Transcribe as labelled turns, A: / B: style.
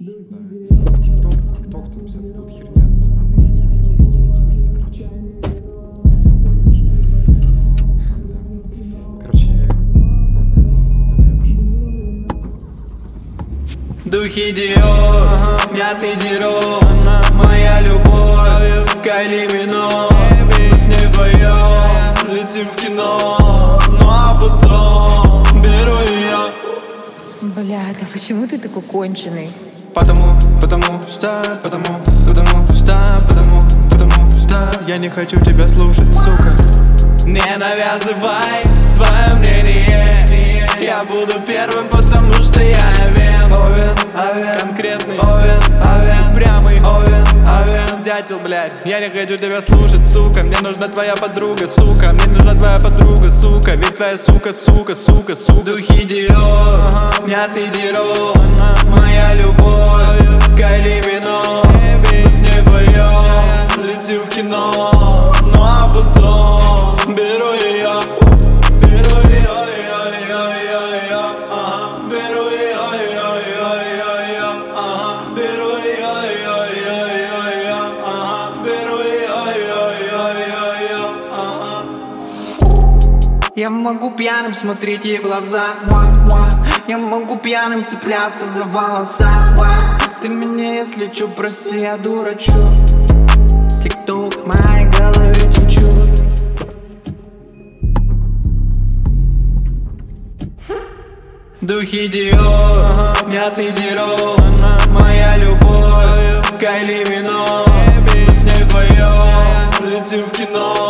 A: ТикТок, там вся эта вот херня, постоянно реки, блядь, короче. Ты сам понимаешь. Да. Короче, ладно, давай я пошел.
B: Духи Диор, мятный Дирон, моя любовь, Кайли Мино. Мы с ней вдвоем летим в кино, ну а потом беру ее.
C: Бля, да почему ты такой конченый?
B: Потому что я не хочу тебя слушать, сука. Не навязывай свое мнение. Я буду первым, потому что я овен, конкретный овен, прямый овен, дятел, блядь. Я не хочу тебя слушать, сука. Мне нужна твоя подруга, сука. Мне нужна твоя подруга, сука. Ведь твоя сука. Духи Диор, мятный Дирон, моя любовь, Кайли Мино. Мы с ней вдвоем летим в кино, ну а потом беру ее. Я могу пьяным смотреть ей в глаза, я могу пьяным цепляться за волоса. Ты меня, если чё, прости, я дурачу. Тик-ток в моей голове течет. Духи Диор, мятный Дирон, моя любовь, Кайли Мино. Мы с ней вдвоем летим в кино.